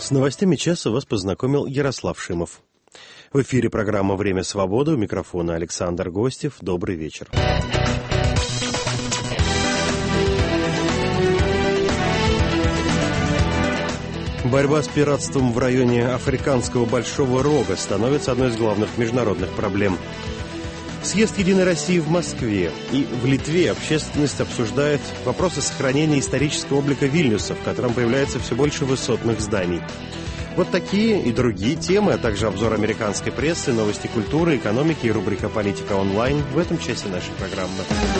С новостями часа вас познакомил Ярослав Шимов. В эфире программа «Время свободы». У микрофона Александр Гостев. Добрый вечер. Борьба с пиратством в районе Африканского Большого Рога становится одной из главных международных проблем. Съезд «Единой России» в Москве и в Литве общественность обсуждает вопросы сохранения исторического облика Вильнюса, в котором появляется все больше высотных зданий. Вот такие и другие темы, а также обзор американской прессы, новости культуры, экономики и рубрика «Политика онлайн» в этом часе нашей программы.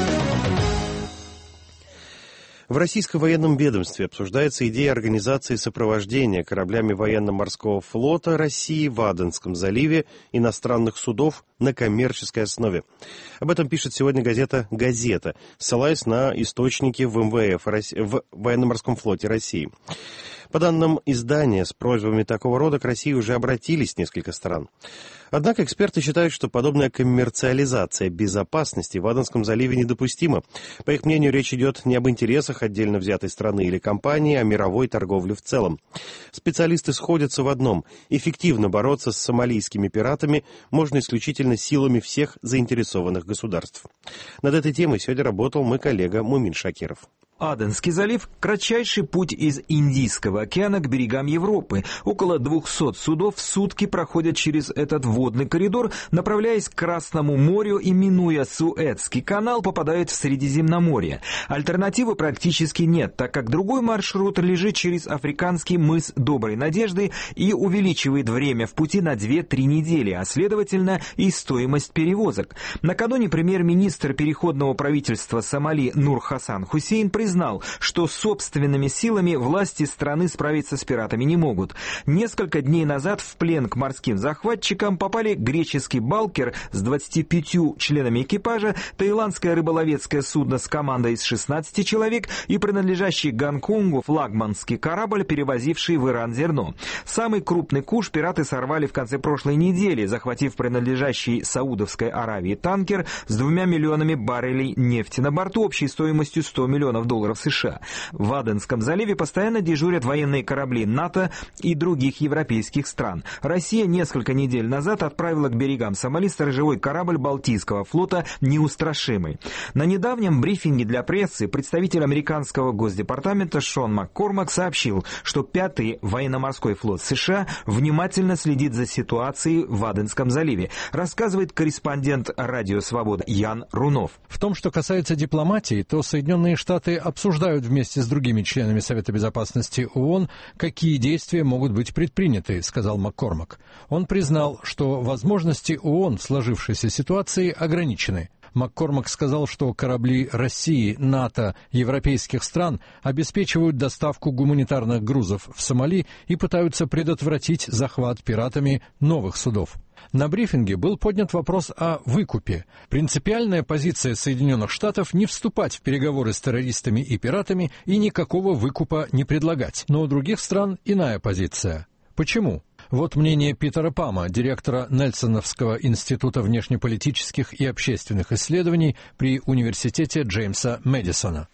В российском военном ведомстве обсуждается идея организации сопровождения кораблями военно-морского флота России в Аденском заливе иностранных судов на коммерческой основе. Об этом пишет сегодня газета «Газета», ссылаясь на источники в МВФ, в военно-морском флоте России. По данным издания, с просьбами такого рода к России уже обратились несколько стран. Однако эксперты считают, что подобная коммерциализация безопасности в Аденском заливе недопустима. По их мнению, речь идет не об интересах отдельно взятой страны или компании, а мировой торговле в целом. Специалисты сходятся в одном. Эффективно бороться с сомалийскими пиратами можно исключительно силами всех заинтересованных государств. Над этой темой сегодня работал мой коллега Мумин Шакиров. Аденский залив – кратчайший путь из Индийского океана к берегам Европы. Около 200 судов в сутки проходят через этот водный коридор, направляясь к Красному морю и, минуя Суэцкий канал, попадают в Средиземноморье. Альтернативы практически нет, так как другой маршрут лежит через африканский мыс Доброй Надежды и увеличивает время в пути на 2-3 недели, а следовательно и стоимость перевозок. Накануне премьер-министр переходного правительства Сомали Нур-Хасан Хусейн признал, что собственными силами власти страны справиться с пиратами не могут. Несколько дней назад в плен к морским захватчикам попали греческий «Балкер» с 25 членами экипажа, таиландское рыболовецкое судно с командой из 16 человек и принадлежащий Гонконгу флагманский корабль, перевозивший в Иран зерно. Самый крупный куш пираты сорвали в конце прошлой недели, захватив принадлежащий Саудовской Аравии танкер с 2 миллионами баррелей нефти на борту общей стоимостью $100 миллионов США. В Аденском заливе постоянно дежурят военные корабли НАТО и других европейских стран. Россия несколько недель назад отправила к берегам Сомали сторожевой корабль Балтийского флота «Неустрашимый». На недавнем брифинге для прессы представитель американского госдепартамента Шон Маккормак сообщил, что 5-й военно-морской флот США внимательно следит за ситуацией в Аденском заливе, рассказывает корреспондент «Радио Свобода» Ян Рунов. В том, что касается дипломатии, то Соединенные Штаты обсуждают вместе с другими членами Совета Безопасности ООН, какие действия могут быть предприняты, сказал Маккормак. Он признал, что возможности ООН в сложившейся ситуации ограничены. Маккормак сказал, что корабли России, НАТО, европейских стран обеспечивают доставку гуманитарных грузов в Сомали и пытаются предотвратить захват пиратами новых судов. На брифинге был поднят вопрос о выкупе. Принципиальная позиция Соединенных Штатов не вступать в переговоры с террористами и пиратами и никакого выкупа не предлагать. Но у других стран иная позиция. Почему? Вот мнение Питера Пама, директора Нельсоновского института внешнеполитических и общественных исследований при университете Джеймса Мэдисона.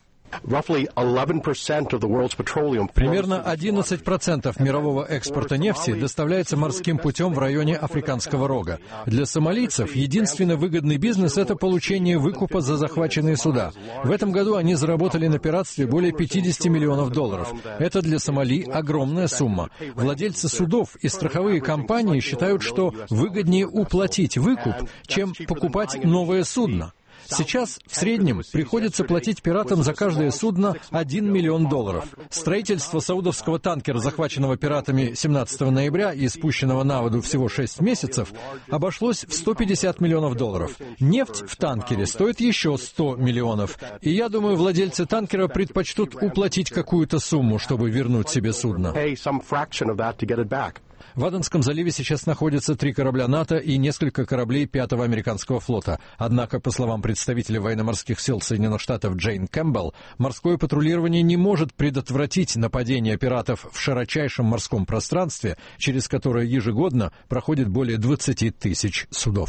Примерно 11% мирового экспорта нефти доставляется морским путем в районе Африканского рога. Для сомалийцев единственный выгодный бизнес – это получение выкупа за захваченные суда. В этом году они заработали на пиратстве более $50 миллионов. Это для Сомали огромная сумма. Владельцы судов и страховые компании считают, что выгоднее уплатить выкуп, чем покупать новое судно. Сейчас в среднем приходится платить пиратам за каждое судно $1 миллион. Строительство саудовского танкера, захваченного пиратами 17 ноября и спущенного на воду всего 6 месяцев, обошлось в $150 миллионов. Нефть в танкере стоит еще $100 миллионов. И я думаю, владельцы танкера предпочтут уплатить какую-то сумму, чтобы вернуть себе судно. В Аденском заливе сейчас находятся 3 корабля НАТО и несколько кораблей 5-го американского флота. Однако, по словам представителя военно-морских сил Соединенных Штатов Джейн Кэмпбелл, морское патрулирование не может предотвратить нападение пиратов в широчайшем морском пространстве, через которое ежегодно проходит более 20 тысяч судов.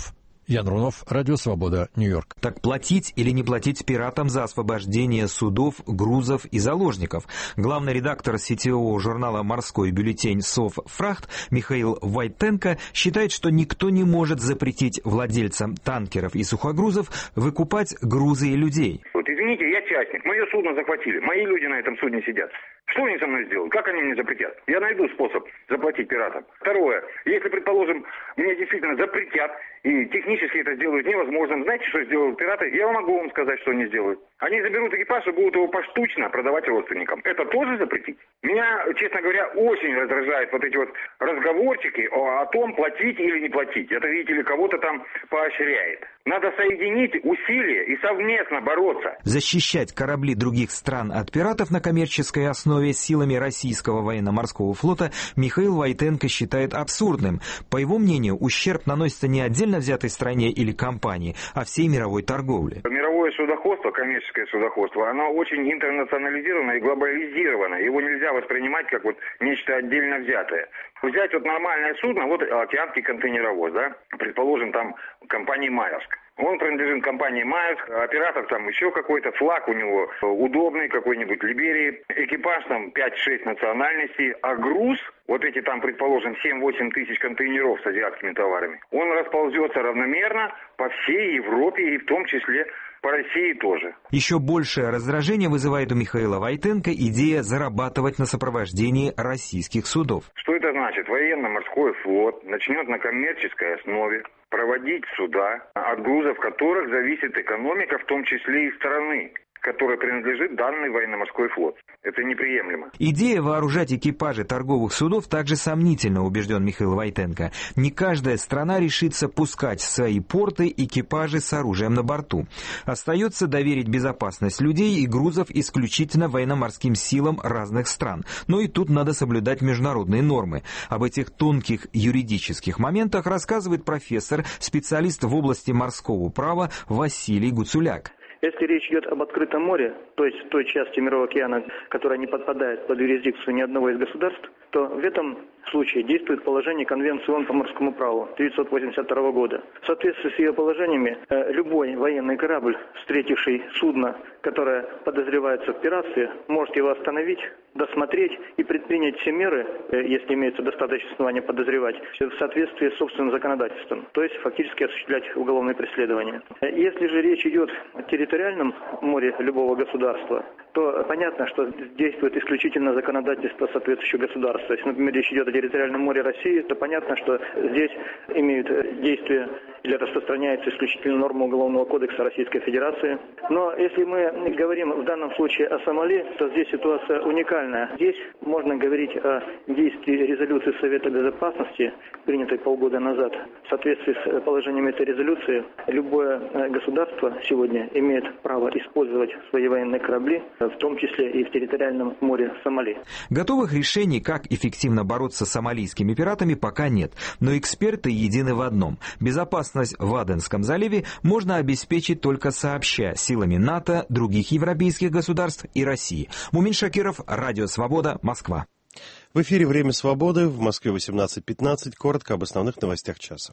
Ян Рунов, Радио Свобода, Нью-Йорк. Так платить или не платить пиратам за освобождение судов, грузов и заложников? Главный редактор сетевого журнала «Морской бюллетень» «Совфрахт» Михаил Войтенко считает, что никто не может запретить владельцам танкеров и сухогрузов выкупать грузы и людей. Вот извините, я частник, мое судно захватили, мои люди на этом судне сидят. Что они со мной сделают? Как они мне запретят? Я найду способ заплатить пиратам. Второе, если, предположим, мне действительно запретят, и технически это сделают невозможным, знаете, что сделают пираты? Я могу вам сказать, что они сделают. Они заберут экипаж и будут его поштучно продавать родственникам. Это тоже запретить? Меня, честно говоря, очень раздражают вот эти вот разговорчики о том, платить или не платить. Это, видите ли, кого-то там поощряет. Надо соединить усилия и совместно бороться. Защищать корабли других стран от пиратов на коммерческой основе силами российского военно-морского флота Михаил Войтенко считает абсурдным. По его мнению, ущерб наносится не отдельно взятой стране или компании, а всей мировой торговле. Мировое судоходство, коммерческое судоходство, оно очень интернационализировано и глобализировано. Его нельзя воспринимать как вот нечто отдельно взятое. Взять вот нормальное судно, вот океанский контейнеровоз, да, предположим, там компании «Маерск». Он принадлежит компании «Маерск», оператор там еще какой-то, флаг у него удобный, какой-нибудь Либерии, экипаж там 5-6 национальностей, а груз, вот эти там, предположим, 7-8 тысяч контейнеров с азиатскими товарами, он расползется равномерно по всей Европе и в том числе по России тоже. Еще большее раздражение вызывает у Михаила Войтенко идея зарабатывать на сопровождении российских судов. Что это значит? Военно-морской флот начнет на коммерческой основе проводить суда, от грузов которых зависит экономика, в том числе и страны, которой принадлежит данный военно-морской флот. Это неприемлемо. Идея вооружать экипажи торговых судов также сомнительна, убежден Михаил Войтенко. Не каждая страна решится пускать в свои порты экипажи с оружием на борту. Остается доверить безопасность людей и грузов исключительно военно-морским силам разных стран. Но и тут надо соблюдать международные нормы. Об этих тонких юридических моментах рассказывает профессор, специалист в области морского права Василий Гуцуляк. Если речь идет об открытом море, то есть той части Мирового океана, которая не подпадает под юрисдикцию ни одного из государств, то в этом случае действует положение Конвенции ООН по морскому праву 1982 года. В соответствии с ее положениями, любой военный корабль, встретивший судно, которое подозревается в пиратстве, может его остановить, досмотреть и предпринять все меры, если имеется достаточное основание подозревать, в соответствии с собственным законодательством, то есть фактически осуществлять уголовное преследование. Если же речь идет о территориальном море любого государства, то понятно, что действует исключительно законодательство соответствующего государства. Если, например, речь идет о территориальном море России, то понятно, что здесь имеют действие или распространяется исключительно норма Уголовного кодекса Российской Федерации. Но если мы говорим в данном случае о Сомали, то здесь ситуация уникальная. Здесь можно говорить о действии резолюции Совета Безопасности, принятой полгода назад. В соответствии с положениями этой резолюции, любое государство сегодня имеет право использовать свои военные корабли, в том числе и в территориальном море Сомали. Готовых решений, как эффективно бороться с сомалийскими пиратами, пока нет. Но эксперты едины в одном. Безопасность в Аденском заливе можно обеспечить только сообща силами НАТО, других европейских государств и России. Мумин Шакиров, Радио Свобода, Москва. В эфире «Время свободы», в Москве 18:15. Коротко об основных новостях часа.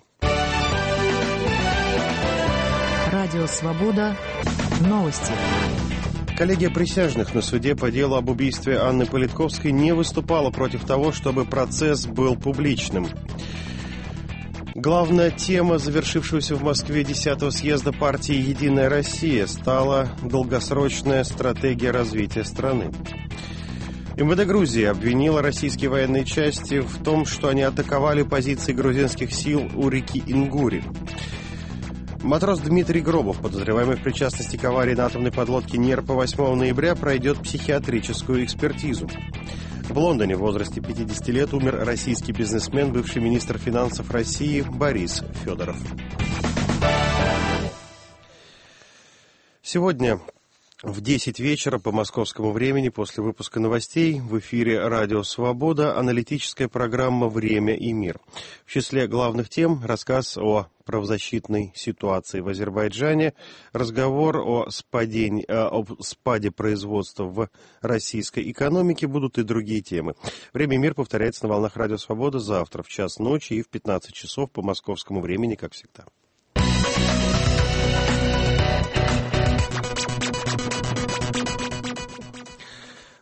Радио Свобода. Новости. Коллегия присяжных на суде по делу об убийстве Анны Политковской не выступала против того, чтобы процесс был публичным. Главная тема завершившегося в Москве 10-го съезда партии «Единая Россия» стала долгосрочная стратегия развития страны. МВД Грузии обвинила российские военные части в том, что они атаковали позиции грузинских сил у реки Ингури. Матрос Дмитрий Гробов, подозреваемый в причастности к аварии на атомной подлодке «Нерпа» 8 ноября, пройдет психиатрическую экспертизу. В Лондоне в возрасте 50 лет умер российский бизнесмен, бывший министр финансов России Борис Федоров. Сегодня в 10 вечера по московскому времени после выпуска новостей в эфире «Радио Свобода» аналитическая программа «Время и мир». В числе главных тем рассказ о правозащитной ситуации в Азербайджане, разговор о спаде производства в российской экономике, будут и другие темы. «Время и мир» повторяется на волнах «Радио Свобода» завтра в час ночи и в 15 часов по московскому времени, как всегда.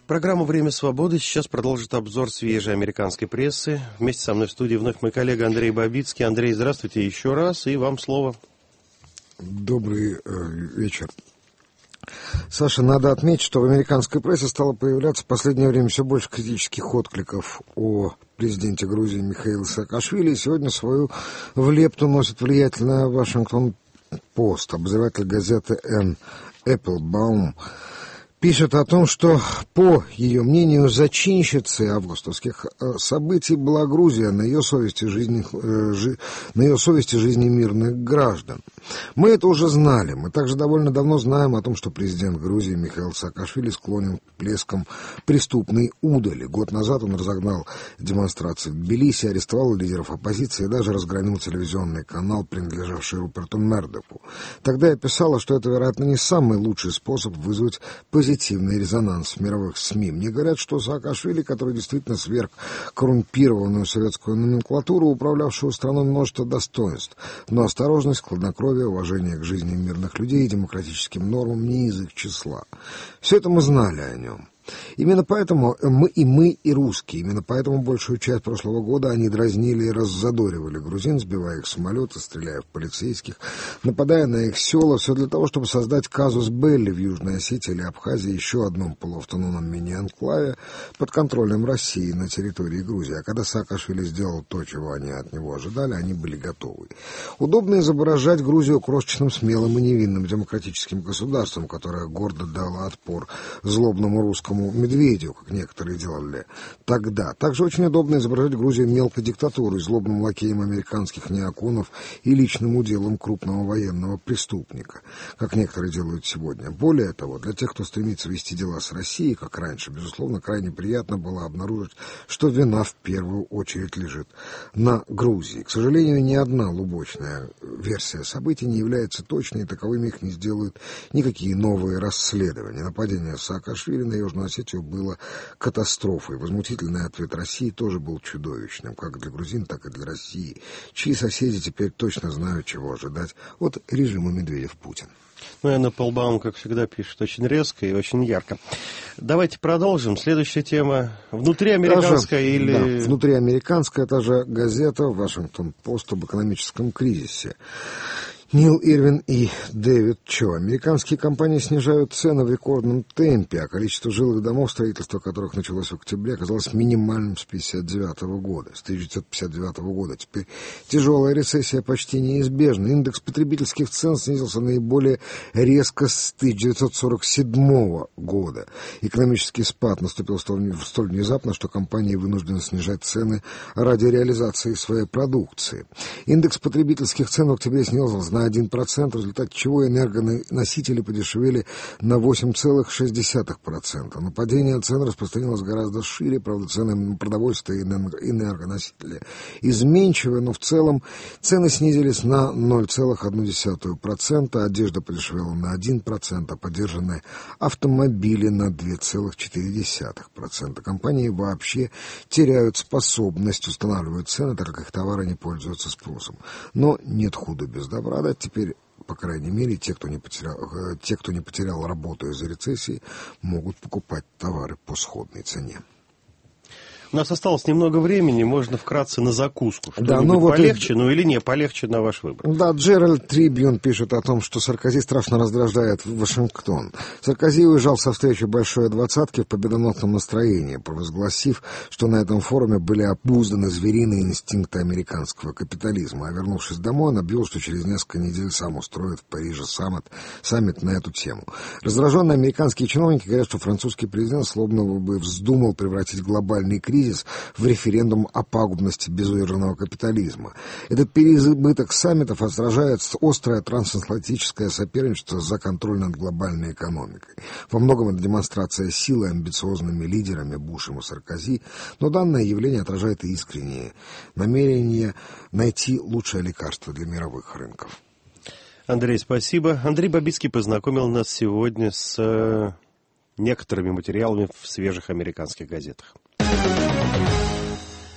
Программу «Время свободы» сейчас продолжит обзор свежей американской прессы. Вместе со мной в студии вновь мой коллега Андрей Бабицкий. Андрей, здравствуйте еще раз, и вам слово. Добрый вечер. Саша, надо отметить, что в американской прессе стало появляться в последнее время все больше критических откликов о президенте Грузии Михаиле Саакашвили. И сегодня свою влепту носит влиятельная Вашингтон-Пост. Обозреватель газеты Энн Эпплбаум пишет о том, что, по ее мнению, зачинщицей августовских событий была Грузия, на ее совести жизни мирных граждан. Мы это уже знали. Мы также довольно давно знаем о том, что президент Грузии Михаил Саакашвили склонен к плескам преступной удали. Год назад он разогнал демонстрации в Тбилиси, арестовал лидеров оппозиции и даже разгромил телевизионный канал, принадлежавший Руперту Мердоку. Тогда я писала, что это, вероятно, не самый лучший способ вызвать позитивный резонанс в мировых СМИ. Мне говорят, что Саакашвили, который действительно сверг коррумпированную советскую номенклатуру, управлявшую страной, множество достоинств, но осторожность, хладнокровие, уважение к жизни мирных людей и демократическим нормам не из их числа. Все это мы знали о нем. Именно поэтому мы и русские, именно поэтому большую часть прошлого года они дразнили и раззадоривали грузин, сбивая их самолеты, стреляя в полицейских, нападая на их села, все для того, чтобы создать казус белли в Южной Осетии или Абхазии, еще одном полуавтономном мини-анклаве под контролем России на территории Грузии. А когда Саакашвили сделал то, чего они от него ожидали, они были готовы. Удобно изображать Грузию крошечным, смелым и невинным демократическим государством, которое гордо дало отпор злобному русскому медведю, как некоторые делали тогда. Также очень удобно изображать Грузию мелкой диктатурой, злобным лакеем американских неоконов и личным уделом крупного военного преступника, как некоторые делают сегодня. Более того, для тех, кто стремится вести дела с Россией, как раньше, безусловно, крайне приятно было обнаружить, что вина в первую очередь лежит на Грузии. К сожалению, ни одна лубочная версия событий не является точной, и таковыми их не сделают никакие новые расследования. Нападение Саакашвили на Южную Осетию было катастрофой. Возмутительный ответ России тоже был чудовищным, как для грузин, так и для России, чьи соседи теперь точно знают, чего ожидать от режима Медведев-Путин. Ну, Энн Эпплбаум, как всегда, пишет очень резко и очень ярко. Давайте продолжим. Следующая тема внутриамериканская или... Да, внутриамериканская, это же газета «Вашингтон-Пост» об экономическом кризисе. Нил Ирвин и Дэвид Чо. Американские компании снижают цены в рекордном темпе, а количество жилых домов, строительство которых началось в октябре, оказалось минимальным с 1959 года, с 1959 года. Теперь тяжелая рецессия почти неизбежна. Индекс потребительских цен снизился наиболее резко с 1947 года. Экономический спад наступил столь внезапно, что компании вынуждены снижать цены ради реализации своей продукции. Индекс потребительских цен в октябре снизился на 1%, в результате чего энергоносители подешевели на 8,6%. Но падение цен распространилось гораздо шире, правда, цены на продовольствие и энергоносители изменчивы, но в целом цены снизились на 0,1%, одежда подешевела на 1%, а подержанные автомобили на 2,4%. Компании вообще теряют способность устанавливать цены, так как их товары не пользуются спросом. Но нет худа без добра. Да, теперь, по крайней мере, те, кто не потерял работу из-за рецессии, могут покупать товары по сходной цене. У нас осталось немного времени, можно вкратце на закуску. Что-нибудь вот полегче, или не, полегче на ваш выбор. Да, Джеральд Трибьюн пишет о том, что Саркози страшно раздражает Вашингтон. Саркози уезжал со встречи Большой Двадцатки в победоносном настроении, провозгласив, что на этом форуме были обузданы звериные инстинкты американского капитализма. А вернувшись домой, он объявил, что через несколько недель сам устроит в Париже саммит на эту тему. Раздраженные американские чиновники говорят, что французский президент словно бы вздумал превратить глобальный кризис в референдум о пагубности безудержного капитализма. Этот переизбыток саммитов отражает острое трансатлантическое соперничество за контроль над глобальной экономикой. Во многом это демонстрация силы амбициозными лидерами Бушем и Саркози, но данное явление отражает и искреннее намерение найти лучшее лекарство для мировых рынков. Андрей, спасибо. Андрей Бабицкий познакомил нас сегодня с некоторыми материалами в свежих американских газетах.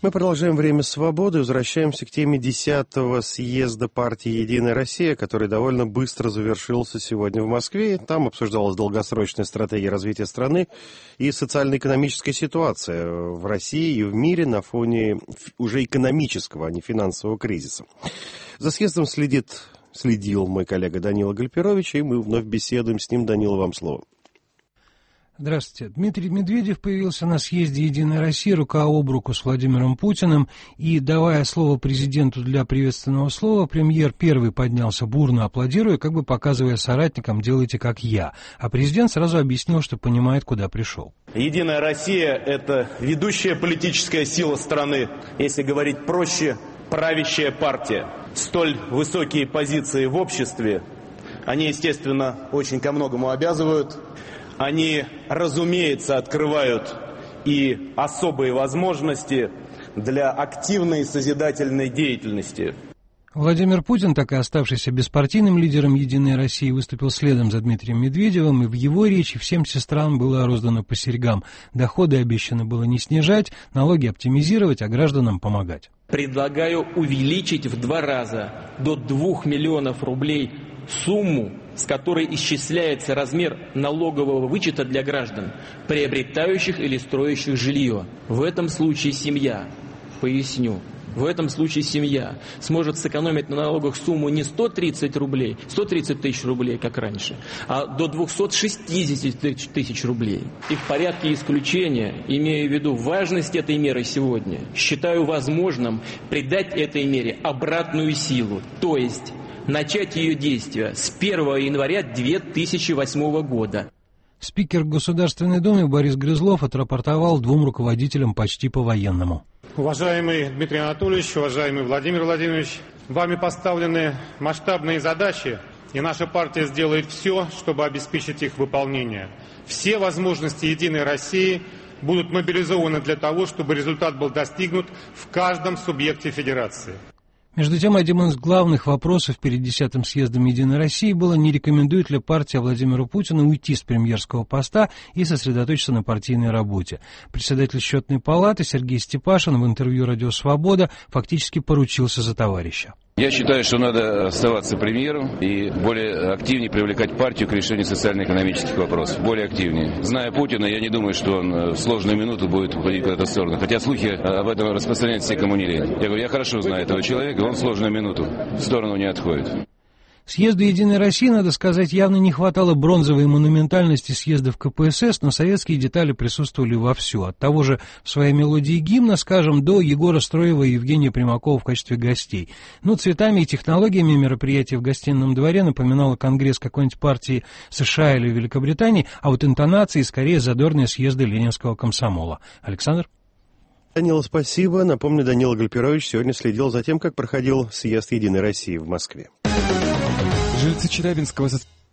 Мы продолжаем «Время свободы» и возвращаемся к теме 10-го съезда партии «Единая Россия», который довольно быстро завершился сегодня в Москве. Там обсуждалась долгосрочная стратегия развития страны и социально-экономическая ситуация в России и в мире на фоне уже экономического, а не финансового кризиса. За съездом следил мой коллега Данила Гальперович, и мы вновь беседуем с ним. Данила, вам слово. Здравствуйте. Дмитрий Медведев появился на съезде «Единой России» рука об руку с Владимиром Путиным, и, давая слово президенту для приветственного слова, премьер первый поднялся, бурно аплодируя, как бы показывая соратникам «делайте как я», а президент сразу объяснил, что понимает, куда пришел. «Единая Россия» — это ведущая политическая сила страны, если говорить проще, правящая партия. Столь высокие позиции в обществе, они, естественно, очень ко многому обязывают. Они, разумеется, открывают и особые возможности для активной созидательной деятельности. Владимир Путин, так и оставшийся беспартийным лидером «Единой России», выступил следом за Дмитрием Медведевым, и в его речи всем сестрам было роздано по серьгам. Доходы обещано было не снижать, налоги оптимизировать, а гражданам помогать. Предлагаю увеличить в 2 раза, до 2 миллионов рублей, сумму, с которой исчисляется размер налогового вычета для граждан, приобретающих или строящих жилье. В этом случае семья, поясню, в этом случае семья сможет сэкономить на налогах сумму не 130 тысяч рублей, как раньше, а до 260 тысяч рублей. И в порядке исключения, имея в виду важность этой меры сегодня, считаю возможным придать этой мере обратную силу, то есть начать ее действие с 1 января 2008 года. Спикер Государственной Думы Борис Грызлов отрапортовал 2 руководителям почти по-военному. Уважаемый Дмитрий Анатольевич, уважаемый Владимир Владимирович, вами поставлены масштабные задачи, и наша партия сделает все, чтобы обеспечить их выполнение. Все возможности «Единой России» будут мобилизованы для того, чтобы результат был достигнут в каждом субъекте федерации. Между тем, одним из главных вопросов перед 10-м съездом «Единой России» было, не рекомендует ли партия Владимиру Путину уйти с премьерского поста и сосредоточиться на партийной работе. Председатель Счетной палаты Сергей Степашин в интервью «Радио Свобода» фактически поручился за товарища. Я считаю, что надо оставаться премьером и более активнее привлекать партию к решению социально-экономических вопросов. Более активнее. Зная Путина, я не думаю, что он в сложную минуту будет уходить куда-то в сторону. Хотя слухи об этом распространяются все, кому не лень. Я говорю, я хорошо знаю этого человека, он в сложную минуту в сторону не отходит. Съезду «Единой России», надо сказать, явно не хватало бронзовой монументальности съездов КПСС, но советские детали присутствовали вовсю. От того же в своей мелодии гимна, скажем, до Егора Строева и Евгения Примакова в качестве гостей. Цветами и технологиями мероприятия в Гостином дворе напоминало конгресс какой-нибудь партии США или Великобритании, а вот интонации скорее задорные съезды ленинского комсомола. Александр? Данила, спасибо. Напомню, Данила Гальперович сегодня следил за тем, как проходил съезд «Единой России» в Москве. Жильцы Челябинского...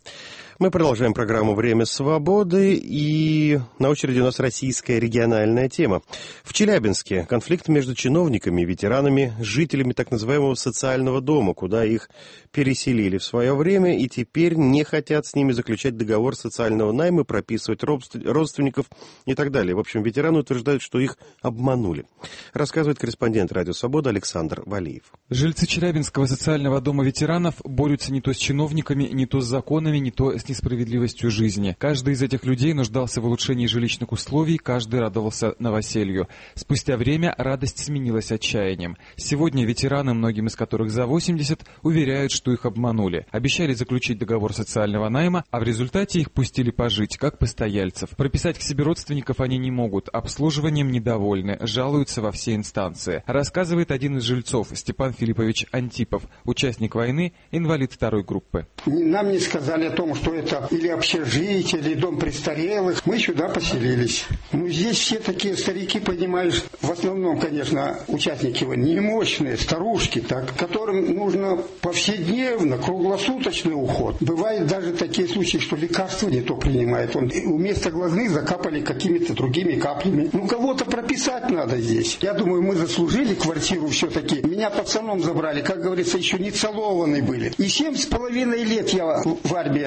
Мы продолжаем программу «Время свободы», и на очереди у нас российская региональная тема. В Челябинске конфликт между чиновниками и ветеранами, жителями так называемого социального дома, куда их переселили в свое время, и теперь не хотят с ними заключать договор социального найма, прописывать родственников и так далее. В общем, ветераны утверждают, что их обманули. Рассказывает корреспондент «Радио Свобода» Александр Валиев. Жильцы Челябинского социального дома ветеранов борются не то с чиновниками, не то с законами, не то с несправедливостью жизни. Каждый из этих людей нуждался в улучшении жилищных условий, каждый радовался новоселью. Спустя время радость сменилась отчаянием. Сегодня ветераны, многим из которых за 80, уверяют, что их обманули. Обещали заключить договор социального найма, а в результате их пустили пожить, как постояльцев. Прописать к себе родственников они не могут, обслуживанием недовольны, жалуются во все инстанции. Рассказывает один из жильцов, Степан Филиппович Антипов, участник войны, инвалид 2 группы. Нам не сказали о том, что это или общежитие, или дом престарелых. Мы сюда поселились. Здесь все такие старики, понимаешь, в основном, конечно, участники немощные, старушки, так, которым нужно повседневно, круглосуточный уход. Бывают даже такие случаи, что лекарства не то принимает. Вместо глазных закапали какими-то другими каплями. Кого-то прописать надо здесь. Я думаю, мы заслужили квартиру все-таки. Меня пацаном забрали, как говорится, еще не целованные были. И 7,5 лет я в армии отдал.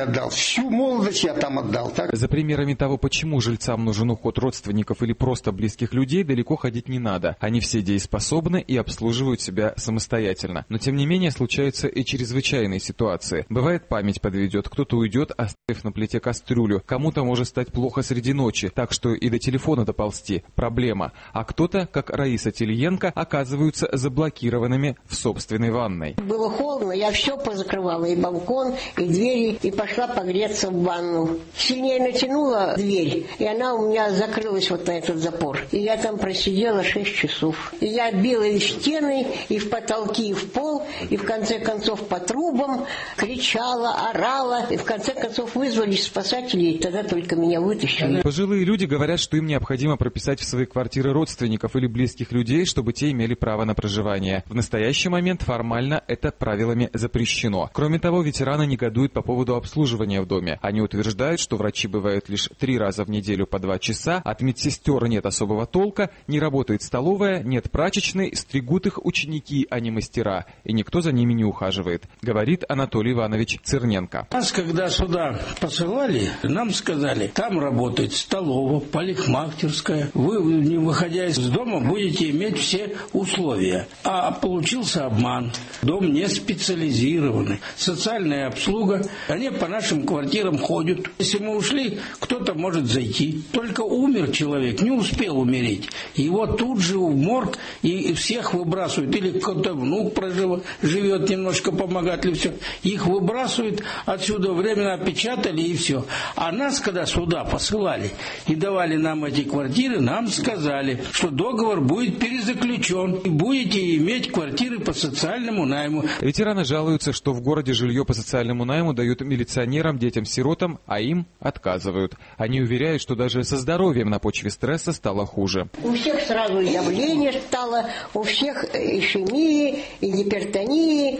всю молодость я там отдал. Так? За примерами того, почему жильцам нужен уход родственников или просто близких людей, далеко ходить не надо. Они все дееспособны и обслуживают себя самостоятельно. Но тем не менее случаются и чрезвычайные ситуации. Бывает, память подведет, кто-то уйдет, оставив на плите кастрюлю. Кому-то может стать плохо среди ночи, так что и до телефона доползти. Проблема. А кто-то, как Раиса Тельенко, оказываются заблокированными в собственной ванной. Было холодно, я все позакрывала, и балкон, и двери, и пошла погреться в ванну. Сильнее натянула дверь, и она у меня закрылась вот на этот запор. И я там просидела 6 часов. И я била и в стены, и в потолки, и в пол, и в конце концов по трубам кричала, орала. И в конце концов вызвались спасатели, и тогда только меня вытащили. Пожилые люди говорят, что им необходимо прописать в свои квартиры родственников или близких людей, чтобы те имели право на проживание. В настоящий момент формально это правилами запрещено. Кроме того, ветераны негодуют по поводу обслуживания в доме. Они утверждают, что врачи бывают лишь 3 раза в неделю по 2 часа, от медсестер нет особого толка, не работает столовая, нет прачечной, стригут их ученики, а не мастера, и никто за ними не ухаживает, говорит Анатолий Иванович Церненко. Нас, когда сюда посылали, нам сказали, там работает столовая, парикмахерская, вы, не выходя из дома, будете иметь все условия. А получился обман. Дом не специализированный. Социальная обслуга. Они по нашим квартирам ходят. Если мы ушли, кто-то может зайти. Только умер человек, не успел умереть. Его тут же в морг и всех выбрасывают. Или кто-то внук живет, немножко помогать, или все. Их выбрасывают отсюда, временно опечатали и все. А нас, когда сюда посылали и давали нам эти квартиры, нам сказали, что договор будет перезаключен. И будете иметь квартиры по социальному найму. Ветераны жалуются, что в городе жилье по социальному найму дают милиционерам, детям-сиротам, а им отказывают. Они уверяют, что даже со здоровьем на почве стресса стало хуже. У всех сразу и давление стало, у всех ишемии, и гипертонии,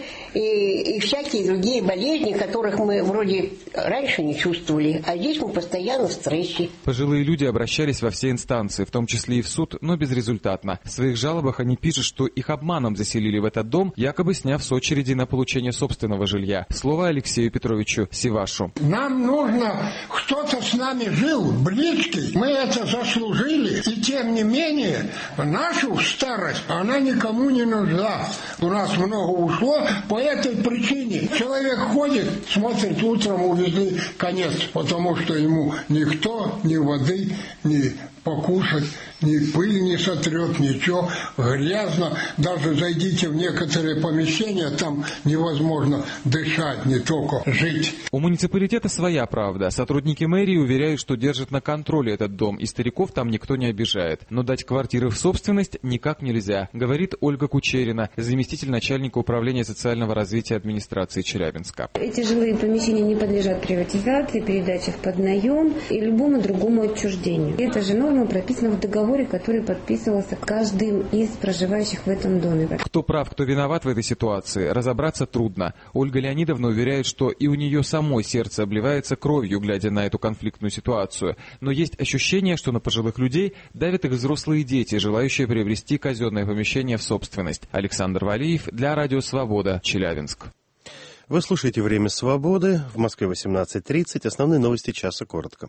и всякие другие болезни, которых мы вроде раньше не чувствовали, а здесь мы постоянно в стрессе. Пожилые люди обращались во все инстанции, в том числе и в суд, но безрезультатно. В своих жалобах они пишут, что их обманом заселили в этот дом, якобы сняв с очереди на получение собственного жилья. Слово Алексею Петровичу Сивашу. Нам нужно, кто-то с нами жил, близкий, мы это заслужили, и тем не менее, нашу старость, она никому не нужна. У нас много ушло по этой причине. Человек ходит, смотрит, утром увезли конец, потому что ему никто ни воды, ни покушать, ни пыль не сотрет, ничего, грязно. Даже зайдите в некоторые помещения, там невозможно дышать, не только жить. У муниципалитета своя правда. Сотрудники мэрии уверяют, что держат на контроле этот дом, и стариков там никто не обижает. Но дать квартиры в собственность никак нельзя, говорит Ольга Кучерина, заместитель начальника управления социального развития администрации Челябинска. Эти жилые помещения не подлежат приватизации, передаче в поднаем и любому другому отчуждению. Это же норма прописана в договоре, который подписывался каждым из проживающих в этом доме. Кто прав, кто виноват в этой ситуации, разобраться трудно. Ольга Леонидовна уверяет, что и у нее самой сердце обливается кровью, глядя на эту конфликтную ситуацию. Но есть ощущение, что на пожилых людей давят их взрослые дети, желающие приобрести казенное помещение в собственность. Александр Валиев для Радио Свобода, Челябинск. Вы слушаете «Время свободы». В Москве 18:30. Основные новости часа коротко.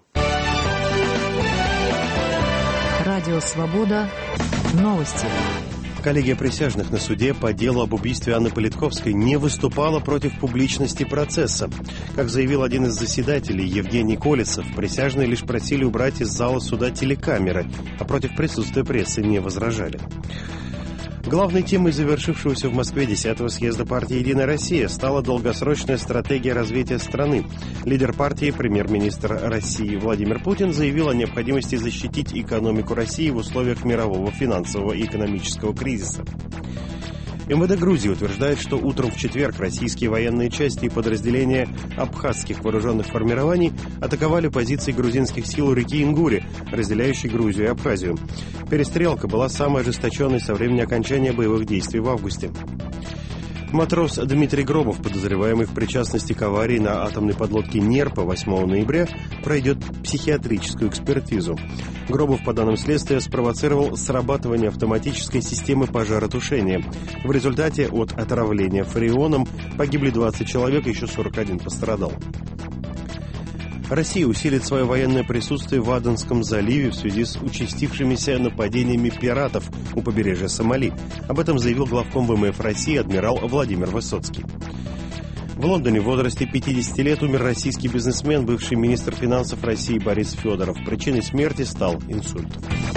Радио «Свобода». Новости. Коллегия присяжных на суде по делу об убийстве Анны Политковской не выступала против публичности процесса. Как заявил один из заседателей Евгений Колесов, присяжные лишь просили убрать из зала суда телекамеры, а против присутствия прессы не возражали. Главной темой завершившегося в Москве 10-го съезда партии «Единая Россия» стала долгосрочная стратегия развития страны. Лидер партии, премьер-министр России Владимир Путин, заявил о необходимости защитить экономику России в условиях мирового финансового и экономического кризиса. МВД Грузии утверждает, что утром в четверг российские военные части и подразделения абхазских вооруженных формирований атаковали позиции грузинских сил у реки Ингури, разделяющей Грузию и Абхазию. Перестрелка была самой ожесточенной со времени окончания боевых действий в августе. Матрос Дмитрий Гробов, подозреваемый в причастности к аварии на атомной подлодке «Нерпа» 8 ноября, пройдет психиатрическую экспертизу. Гробов, по данным следствия, спровоцировал срабатывание автоматической системы пожаротушения. В результате от отравления фреоном погибли 20 человек, еще 41 пострадал. Россия усилит свое военное присутствие в Аденском заливе в связи с участившимися нападениями пиратов у побережья Сомали. Об этом заявил главком ВМФ России адмирал Владимир Высоцкий. В Лондоне в возрасте 50 лет умер российский бизнесмен, бывший министр финансов России Борис Федоров. Причиной смерти стал инсульт.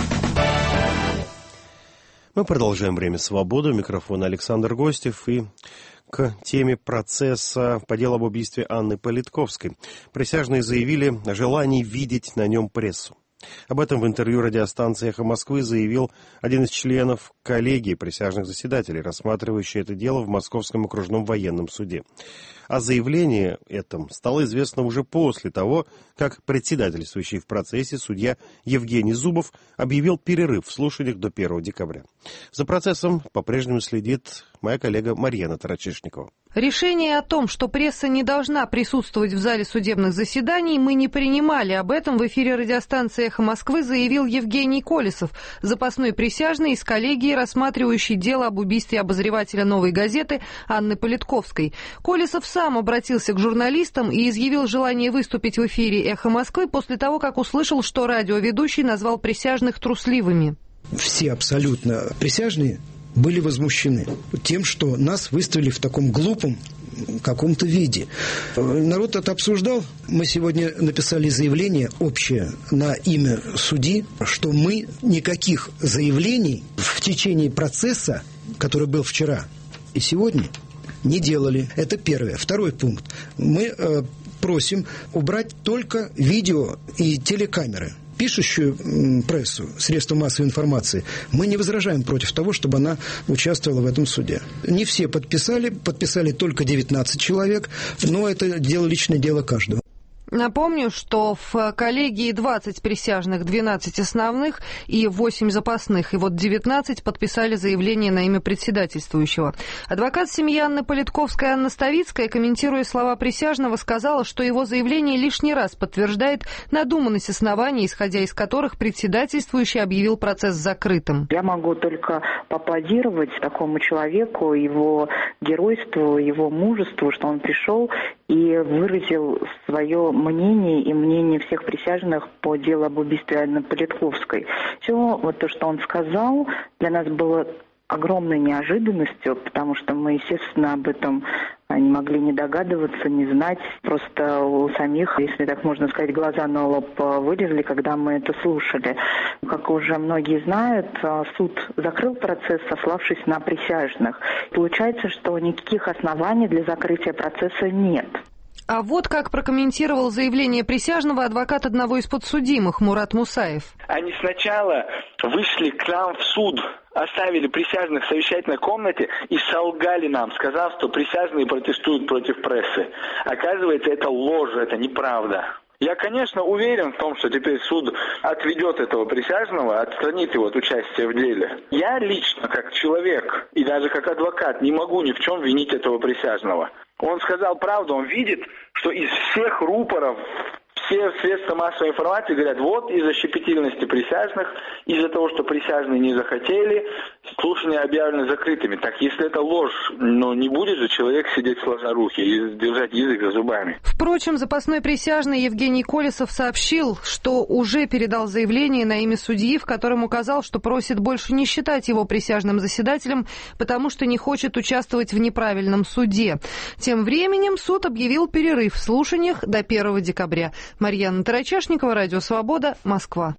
Мы продолжаем «Время свободы». У микрофона Александр Гостев и к теме процесса по делу об убийстве Анны Политковской. Присяжные заявили о желании видеть на нем прессу. Об этом в интервью радиостанции «Эхо Москвы» заявил один из членов коллегии присяжных заседателей, рассматривающий это дело в Московском окружном военном суде. О заявлении этом стало известно уже после того, как председательствующий в процессе судья Евгений Зубов объявил перерыв в слушаниях до 1 декабря. За процессом по-прежнему следит моя коллега Марьяна Тарачишникова. Решение о том, что пресса не должна присутствовать в зале судебных заседаний, мы не принимали. Об этом в эфире радиостанции «Эхо Москвы» заявил Евгений Колесов, запасной присяжный из коллегии, рассматривающий дело об убийстве обозревателя «Новой газеты» Анны Политковской. Колесов сам обратился к журналистам и изъявил желание выступить в эфире «Эхо Москвы» после того, как услышал, что радиоведущий назвал присяжных трусливыми. Все абсолютно присяжные были возмущены тем, что нас выставили в таком глупом каком-то виде. Народ это обсуждал. Мы сегодня написали заявление общее на имя судьи, что мы никаких заявлений в течение процесса, который был вчера и сегодня, не делали. Это первое. Второй пункт. Мы просим убрать только видео и телекамеры. Пишущую прессу, средства массовой информации, мы не возражаем против того, чтобы она участвовала в этом суде. Не все подписали только 19 человек, но это личное дело каждого. Напомню, что в коллегии 20 присяжных, 12 основных и 8 запасных. И вот 19 подписали заявление на имя председательствующего. Адвокат семьи Анны Политковской Анна Ставицкая, комментируя слова присяжного, сказала, что его заявление лишний раз подтверждает надуманность оснований, исходя из которых председательствующий объявил процесс закрытым. Я могу только поаплодировать такому человеку, его геройству, его мужеству, что он пришел и выразил свое мнение и мнение всех присяжных по делу об убийстве Анны Политковской. Все вот то, что он сказал, для нас было огромной неожиданностью, потому что мы, естественно, об этом не могли не догадываться, не знать. Просто у самих, если так можно сказать, глаза на лоб вылезли, когда мы это слушали. Как уже многие знают, суд закрыл процесс, сославшись на присяжных. Получается, что никаких оснований для закрытия процесса нет. А вот как прокомментировал заявление присяжного адвокат одного из подсудимых Мурат Мусаев. Они сначала вышли к нам в суд, оставили присяжных в совещательной комнате и солгали нам, сказав, что присяжные протестуют против прессы. Оказывается, это ложь, это неправда. Я, конечно, уверен в том, что теперь суд отведет этого присяжного, отстранит его от участия в деле. Я лично, как человек и даже как адвокат, не могу ни в чем винить этого присяжного. Он сказал правду, он видит, что из всех рупоров все средства массовой информации говорят, вот из-за щепетильности присяжных, из-за того, что присяжные не захотели, слушания объявлены закрытыми. Так, если это ложь, но не будет же человек сидеть сложа руки и держать язык за зубами. Впрочем, запасной присяжный Евгений Колесов сообщил, что уже передал заявление на имя судьи, в котором указал, что просит больше не считать его присяжным заседателем, потому что не хочет участвовать в неправильном суде. Тем временем суд объявил перерыв в слушаниях до 1 декабря. Марьяна Тарачишникова, Радио Свобода, Москва.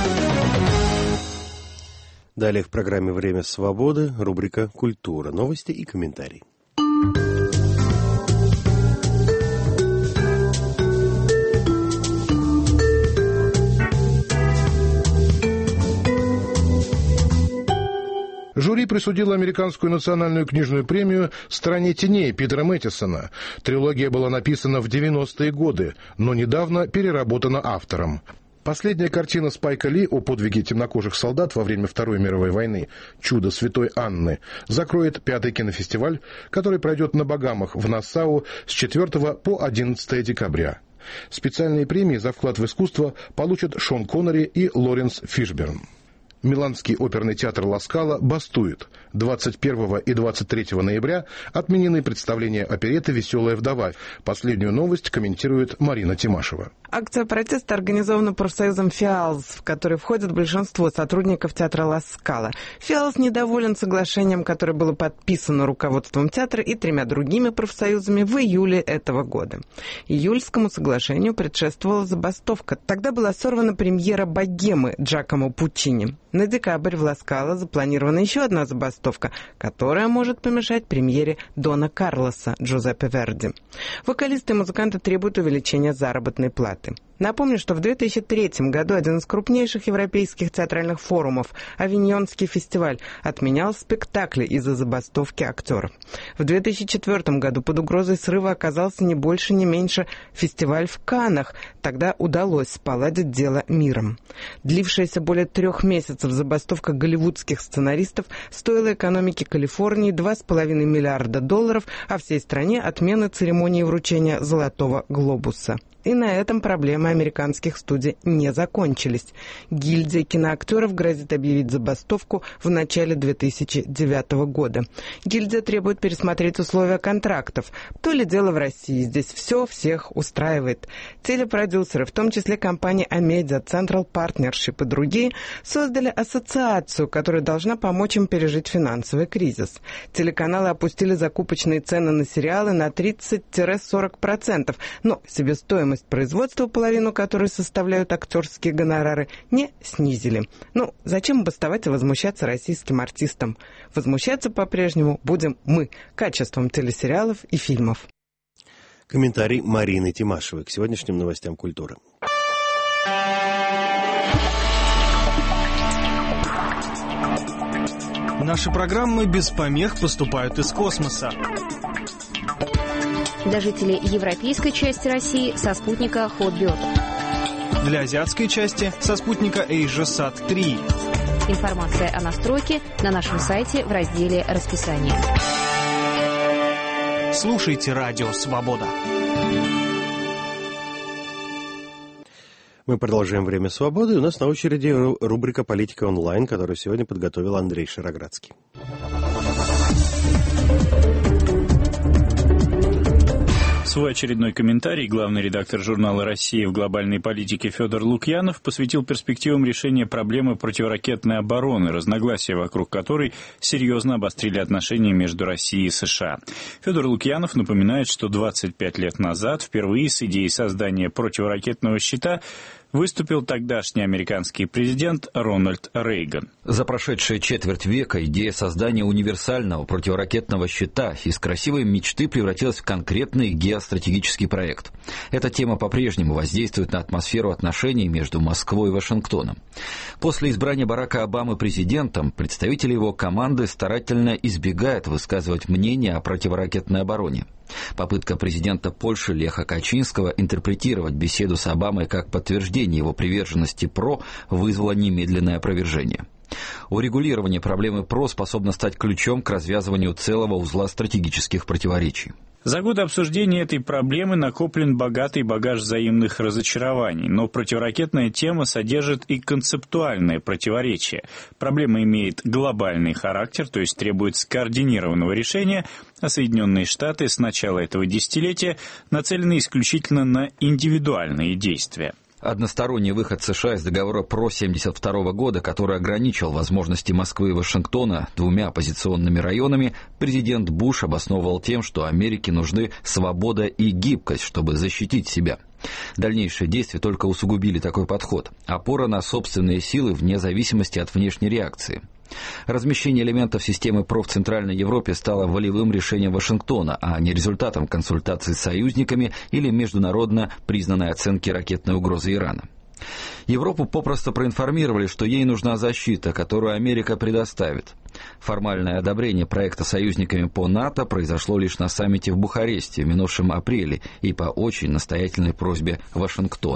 Далее в программе «Время свободы» рубрика «Культура», новости и комментарии. Жюри присудило американскую национальную книжную премию «Стране теней» Питера Мэттисона. Трилогия была написана в 90-е годы, но недавно переработана автором. Последняя картина Спайка Ли о подвиге темнокожих солдат во время Второй мировой войны «Чудо святой Анны» закроет 5-й кинофестиваль, который пройдет на Багамах в Нассау с 4 по 11 декабря. Специальные премии за вклад в искусство получат Шон Коннери и Лоренс Фишберн. Миланский оперный театр «Ла Скала» бастует. 21 и 23 ноября отменены представления оперетты «Веселая вдова». Последнюю новость комментирует Марина Тимашева. Акция протеста организована профсоюзом «Фиалз», в который входит большинство сотрудников театра «Ла Скала». «Фиалз» недоволен соглашением, которое было подписано руководством театра и 3 другими профсоюзами в июле этого года. Июльскому соглашению предшествовала забастовка. Тогда была сорвана премьера «Богемы» Джакомо Пуччини. На декабрь в Ла Скала запланирована еще одна забастовка, которая может помешать премьере «Дона Карлоса» Джузеппе Верди. Вокалисты и музыканты требуют увеличения заработной платы. Напомню, что в 2003 году один из крупнейших европейских театральных форумов, Авиньонский фестиваль, отменял спектакли из-за забастовки актеров. В 2004 году под угрозой срыва оказался не больше, не меньше фестиваль в Каннах. Тогда удалось спаладить дело миром. Длившаяся более 3 месяцев забастовка голливудских сценаристов стоила экономике Калифорнии $2,5 миллиарда, а всей стране отмена церемонии вручения «Золотого глобуса». И на этом проблемы американских студий не закончились. Гильдия киноактеров грозит объявить забастовку в начале 2009 года. Гильдия требует пересмотреть условия контрактов. То ли дело в России. Здесь все всех устраивает. Телепродюсеры, в том числе компания Amedia, Central Partnership и другие, создали ассоциацию, которая должна помочь им пережить финансовый кризис. Телеканалы опустили закупочные цены на сериалы на 30-40%, но себестоимость производства, половину которой составляют актерские гонорары, не снизили. Зачем бастовать и возмущаться российским артистам? Возмущаться по-прежнему будем мы качеством телесериалов и фильмов. Комментарий Марины Тимашевой к сегодняшним новостям культуры. Наши программы без помех поступают из космоса. Для жителей европейской части России со спутника Hotbird. Для азиатской части со спутника AsiaSat 3. Информация о настройке на нашем сайте в разделе «Расписание». Слушайте Радио Свобода. Мы продолжаем «Время свободы». И у нас на очереди рубрика «Политика онлайн», которую сегодня подготовил Андрей Широградский. Свой очередной комментарий главный редактор журнала «Россия» в глобальной политике Федор Лукьянов посвятил перспективам решения проблемы противоракетной обороны, разногласия вокруг которой серьезно обострили отношения между Россией и США. Федор Лукьянов напоминает, что 25 лет назад впервые с идеей создания противоракетного щита выступил тогдашний американский президент Рональд Рейган. За прошедшие четверть века идея создания универсального противоракетного щита из красивой мечты превратилась в конкретный геостратегический проект. Эта тема по-прежнему воздействует на атмосферу отношений между Москвой и Вашингтоном. После избрания Барака Обамы президентом, представители его команды старательно избегают высказывать мнение о противоракетной обороне. Попытка президента Польши Леха Качинского интерпретировать беседу с Обамой как подтверждение его приверженности ПРО вызвала немедленное опровержение. Урегулирование проблемы ПРО способно стать ключом к развязыванию целого узла стратегических противоречий. За годы обсуждения этой проблемы накоплен богатый багаж взаимных разочарований, но противоракетная тема содержит и концептуальное противоречие. Проблема имеет глобальный характер, то есть требует скоординированного решения, а Соединенные Штаты с начала этого десятилетия нацелены исключительно на индивидуальные действия. Односторонний выход США из договора ПРО 1972 года, который ограничил возможности Москвы и Вашингтона 2 оппозиционными районами, президент Буш обосновывал тем, что Америке нужны свобода и гибкость, чтобы защитить себя. Дальнейшие действия только усугубили такой подход. Опора на собственные силы вне зависимости от внешней реакции. Размещение элементов системы ПРО в Центральной Европе стало волевым решением Вашингтона, а не результатом консультаций с союзниками или международно признанной оценки ракетной угрозы Ирана. Европу попросту проинформировали, что ей нужна защита, которую Америка предоставит. Формальное одобрение проекта союзниками по НАТО произошло лишь на саммите в Бухаресте в минувшем апреле и по очень настоятельной просьбе Вашингтона.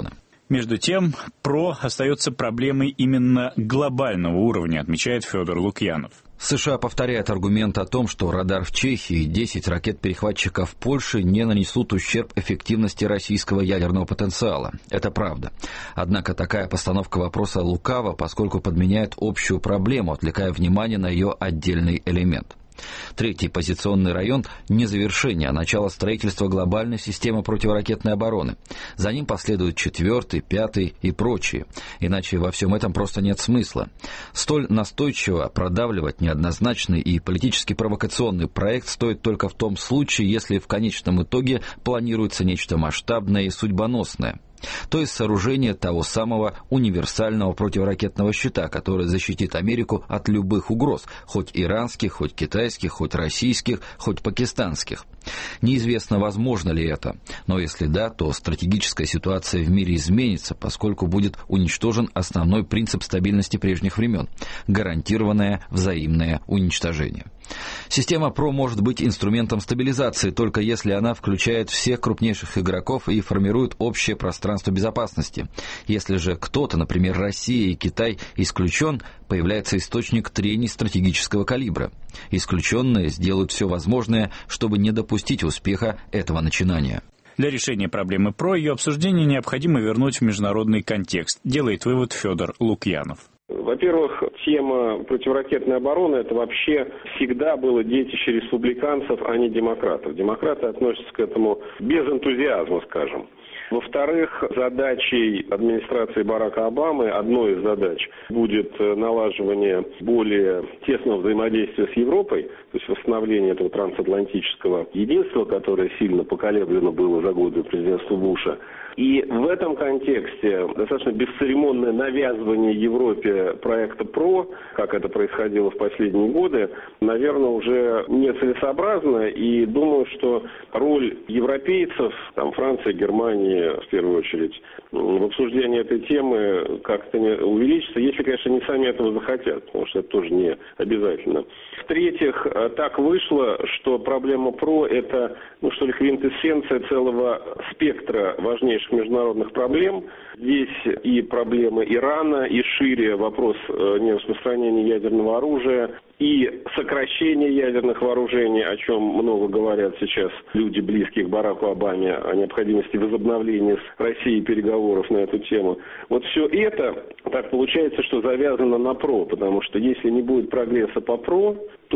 Между тем, ПРО остается проблемой именно глобального уровня, отмечает Федор Лукьянов. США повторяет аргумент о том, что радар в Чехии и 10 ракет-перехватчиков в Польше не нанесут ущерб эффективности российского ядерного потенциала. Это правда. Однако такая постановка вопроса лукава, поскольку подменяет общую проблему, отвлекая внимание на ее отдельный элемент. Третий позиционный район – не завершение, а начало строительства глобальной системы противоракетной обороны. За ним последуют 4, 5 и прочие. Иначе во всем этом просто нет смысла. Столь настойчиво продавливать неоднозначный и политически провокационный проект стоит только в том случае, если в конечном итоге планируется нечто масштабное и судьбоносное. То есть сооружение того самого универсального противоракетного щита, который защитит Америку от любых угроз, хоть иранских, хоть китайских, хоть российских, хоть пакистанских. Неизвестно, возможно ли это, но если да, то стратегическая ситуация в мире изменится, поскольку будет уничтожен основной принцип стабильности прежних времен – гарантированное взаимное уничтожение. Система ПРО может быть инструментом стабилизации, только если она включает всех крупнейших игроков и формирует общее пространство безопасности. Если же кто-то, например, Россия и Китай, исключен, появляется источник трений стратегического калибра. Исключенные сделают все возможное, чтобы не допустить успеха этого начинания. Для решения проблемы ПРО ее обсуждение необходимо вернуть в международный контекст, делает вывод Федор Лукьянов. Во-первых, тема противоракетной обороны – это вообще всегда было детище республиканцев, а не демократов. Демократы относятся к этому без энтузиазма, скажем. Во-вторых, задачей администрации Барака Обамы, одной из задач, будет налаживание более тесного взаимодействия с Европой, то есть восстановление этого трансатлантического единства, которое сильно поколеблено было за годы президентства Буша. И в этом контексте достаточно бесцеремонное навязывание Европе проекта ПРО, как это происходило в последние годы, наверное, уже нецелесообразно. И думаю, что роль европейцев, там, Франции, Германии, в первую очередь, в обсуждении этой темы как-то не увеличится, если, конечно, они сами этого захотят, потому что это тоже не обязательно. В-третьих, так вышло, что проблема ПРО – это, квинтэссенция целого спектра важнейших международных проблем. Здесь и проблемы Ирана, и шире вопрос нераспространения ядерного оружия, и сокращение ядерных вооружений, о чем много говорят сейчас люди, близкие к Бараку Обаме, о необходимости возобновления с Россией переговоров на эту тему. Вот все это, так получается, что завязано на ПРО, потому что если не будет прогресса по ПРО,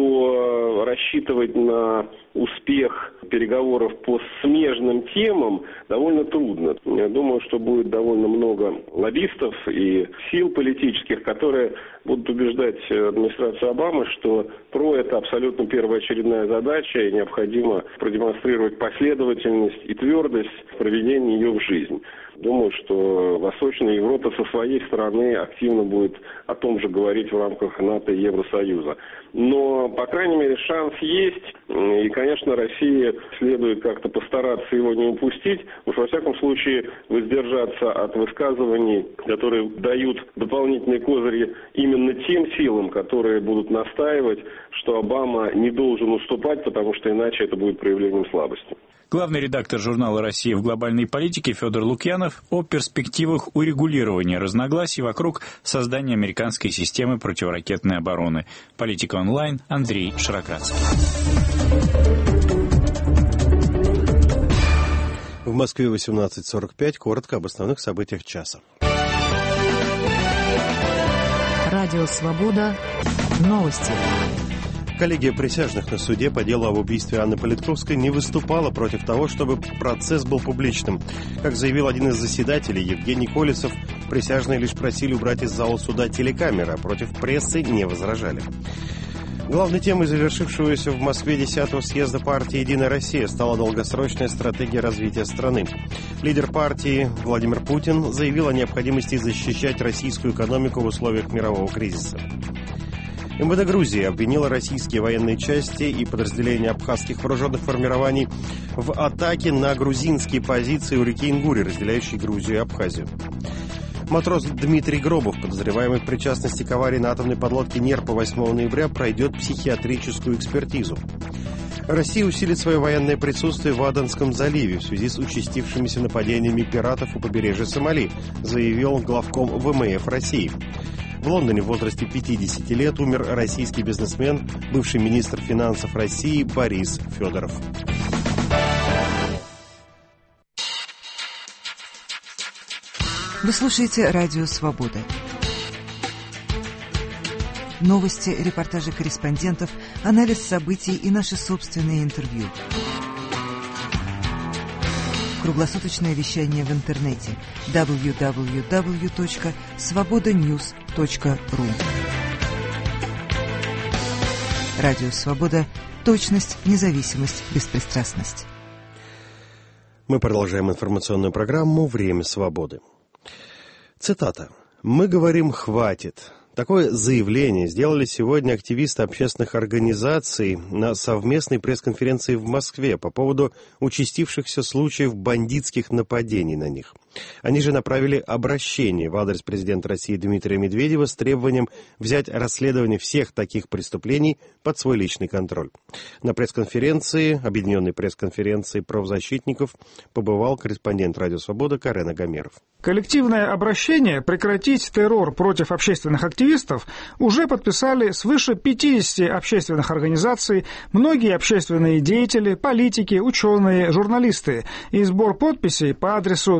то рассчитывать на успех переговоров по смежным темам довольно трудно. Я думаю, что будет довольно много лоббистов и сил политических, которые будут убеждать администрацию Обамы, что ПРО – это абсолютно первоочередная задача, и необходимо продемонстрировать последовательность и твердость в проведении ее в жизнь. Думаю, что Восточная Европа со своей стороны активно будет о том же говорить в рамках НАТО и Евросоюза. Но, по крайней мере, шанс есть, и, конечно, России следует как-то постараться его не упустить, уж во всяком случае воздержаться от высказываний, которые дают дополнительные козыри именно тем силам, которые будут настаивать, что Обама не должен уступать, потому что иначе это будет проявлением слабости. Главный редактор журнала «Россия в глобальной политике» Федор Лукьянов о перспективах урегулирования разногласий вокруг создания американской системы противоракетной обороны. Политика онлайн, Андрей Широкацкий. В Москве 18:45. Коротко об основных событиях часа. Радио «Свобода». Новости. Коллегия присяжных на суде по делу об убийстве Анны Политковской не выступала против того, чтобы процесс был публичным. Как заявил один из заседателей, Евгений Колесов, присяжные лишь просили убрать из зала суда телекамеры, а против прессы не возражали. Главной темой завершившегося в Москве 10-го съезда партии «Единая Россия» стала долгосрочная стратегия развития страны. Лидер партии Владимир Путин заявил о необходимости защищать российскую экономику в условиях мирового кризиса. МВД Грузии обвинила российские военные части и подразделения абхазских вооруженных формирований в атаке на грузинские позиции у реки Ингури, разделяющей Грузию и Абхазию. Матрос Дмитрий Гробов, подозреваемый в причастности к аварии на атомной подлодке «Нерпа» 8 ноября, пройдет психиатрическую экспертизу. Россия усилит свое военное присутствие в Аденском заливе в связи с участившимися нападениями пиратов у побережья Сомали, заявил главком ВМФ России. В Лондоне в возрасте 50 лет умер российский бизнесмен, бывший министр финансов России Борис Федоров. Вы слушаете «Радио Свобода». Новости, репортажи корреспондентов, анализ событий и наши собственные интервью. Круглосуточное вещание в интернете www.svobodanews.ru. Радио Свобода. Точность, независимость, беспристрастность. Мы продолжаем информационную программу «Время свободы». Цитата. «Мы говорим, хватит». Такое заявление сделали сегодня активисты общественных организаций на совместной пресс-конференции в Москве по поводу участившихся случаев бандитских нападений на них. Они же направили обращение в адрес президента России Дмитрия Медведева с требованием взять расследование всех таких преступлений под свой личный контроль. На пресс-конференции, объединенной пресс-конференции правозащитников, побывал корреспондент «Радио Свобода» Карен Агамеров. Коллективное обращение «Прекратить террор против общественных активистов» уже подписали свыше 50 общественных организаций, многие общественные деятели, политики, ученые, журналисты. И сбор подписей по адресу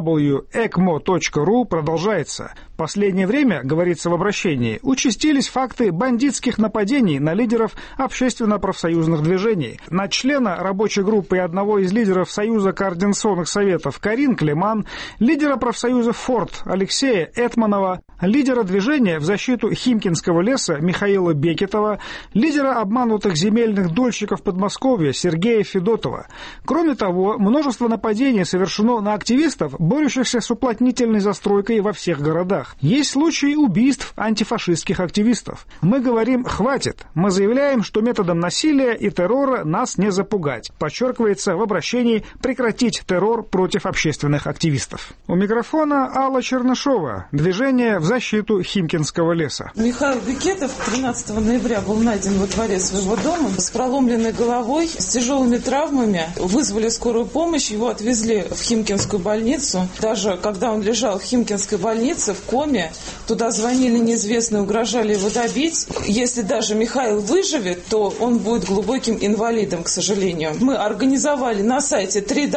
www.ecmo.ru продолжается. В последнее время, говорится в обращении, участились факты бандитских нападений на лидеров общественно-профсоюзных движений. На члена рабочей группы и одного из лидеров Союза координационных советов Карин Клеман, лидера профсоюза «Форд» Алексея Этманова, лидера движения в защиту Химкинского леса Михаила Бекетова, лидера обманутых земельных дольщиков Подмосковья Сергея Федотова. Кроме того, множество нападений совершено на активистов, борющихся с уплотнительной застройкой во всех городах. Есть случаи убийств антифашистских активистов. Мы говорим «хватит». Мы заявляем, что методом насилия и террора нас не запугать. Подчеркивается в обращении «Прекратить террор против общественных активистов». У микрофона Алла Чернышова. Движение в защиту Химкинского леса. Михаил Бекетов 13 ноября был найден во дворе своего дома с проломленной головой, с тяжелыми травмами. Вызвали скорую помощь, его отвезли в Химкинскую больницу. Даже когда он лежал в Химкинской больнице в коме, туда звонили неизвестные, угрожали его добить. Если даже Михаил выживет, то он будет глубоким инвалидом, к сожалению. Мы организовали на сайте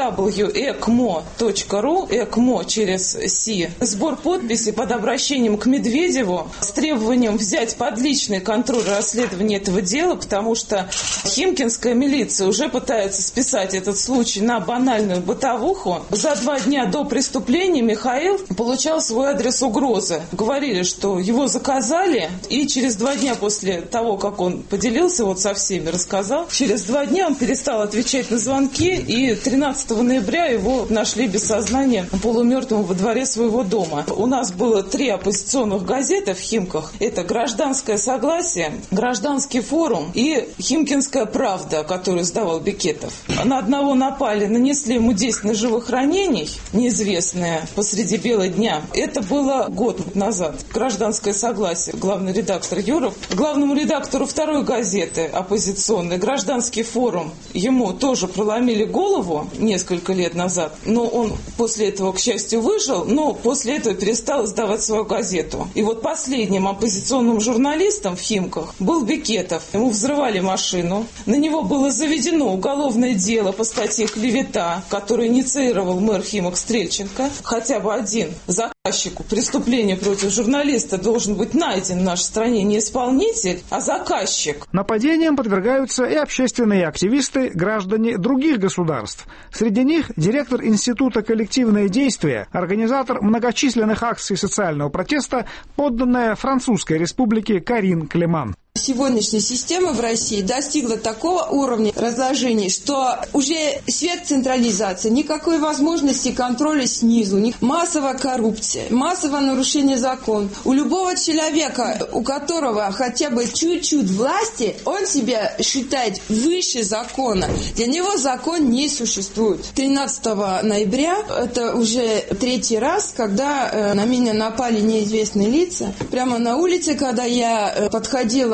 www.ecmo.ru, ecmo через «си», сбор подписей под обращением к Медведеву с требованием взять под личный контроль расследование этого дела, потому что химкинская милиция уже пытается списать этот случай на банальную бытовуху. За 2 дня до преступления Михаил получал свой адрес угрозы. Говорили, что его заказали, и через 2 дня после того, как он поделился со всеми, рассказал, через 2 дня он перестал отвечать на звонки, и 13 ноября его нашли без сознания полумертвым во дворе своего дома. У нас было 3 оппозиционных газеты в Химках. Это «Гражданское согласие», «Гражданский форум» и «Химкинская правда», которую сдавал Бекетов. На одного напали, нанесли ему 10 ножевых ранений, неизвестные, посреди бела дня. Это было год назад. «Гражданское согласие», главный редактор Юров. Главному редактору второй газеты оппозиционной «Гражданский форум», ему тоже проломили голову несколько лет назад, но он после этого, к счастью, выжил, но после этого перестал издавать свою газету. И последним оппозиционным журналистом в Химках был Бекетов. Ему взрывали машину, на него было заведено уголовное дело по статье «Клевета», которую инициировал мэр Химок Стрельченко. Хотя бы один заказчику преступления против журналиста должен быть найден в нашей стране не исполнитель, а заказчик. Нападениям подвергаются и общественные активисты, граждане других государств. Среди них директор Института «Коллективное действие», организатор многочисленных акций социального протеста, подданная Французской республике Карин Клеман. Сегодняшняя система в России достигла такого уровня разложений, что уже сверхцентрализация, никакой возможности контроля снизу, массовая коррупция, массовое нарушение закона. У любого человека, у которого хотя бы чуть-чуть власти, он себя считает выше закона. Для него закон не существует. 13 ноября, это уже 3-й раз, когда на меня напали неизвестные лица. Прямо на улице, когда я подходила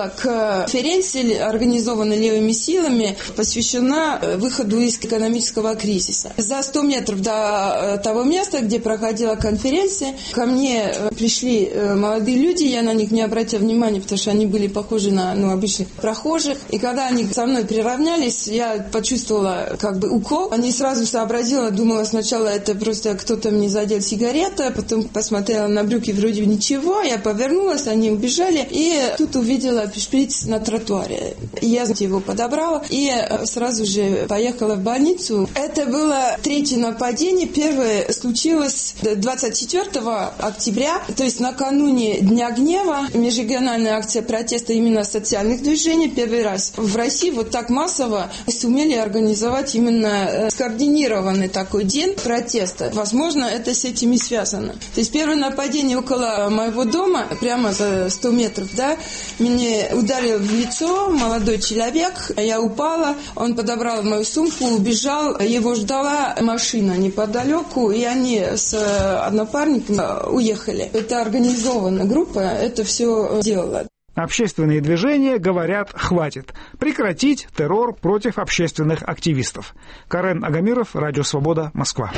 была конференция, организованная левыми силами, посвящена выходу из экономического кризиса. За 100 метров до того места, где проходила конференция, ко мне пришли молодые люди, я на них не обратила внимания, потому что они были похожи на обычных прохожих. И когда они со мной приравнялись, я почувствовала как бы укол. Они сразу сообразила, думала сначала это просто кто-то мне задел сигарету, потом посмотрела на брюки, вроде ничего, я повернулась, они убежали, и тут увидела шприц на тротуаре. Я его подобрала и сразу же поехала в больницу. Это было третье нападение. Первое случилось 24 октября, то есть накануне Дня гнева, межрегиональная акция протеста именно социальных движений. Первый раз в России вот так массово сумели организовать именно скоординированный такой день протеста. Возможно, это с этими связано. То есть первое нападение около моего дома, прямо за 100 метров, да, меня ударил в лицо молодой человек, я упала, он подобрал мою сумку, убежал, его ждала машина неподалеку, и они с однопарником уехали. Это организованная группа, это все делала. Общественные движения говорят «хватит». Прекратить террор против общественных активистов. Карен Агамиров, Радио Свобода, Москва.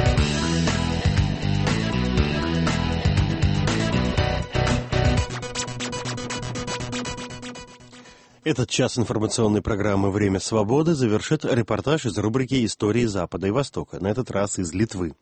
Этот час информационной программы «Время свободы» завершит репортаж из рубрики «Истории Запада и Востока», на этот раз из Литвы.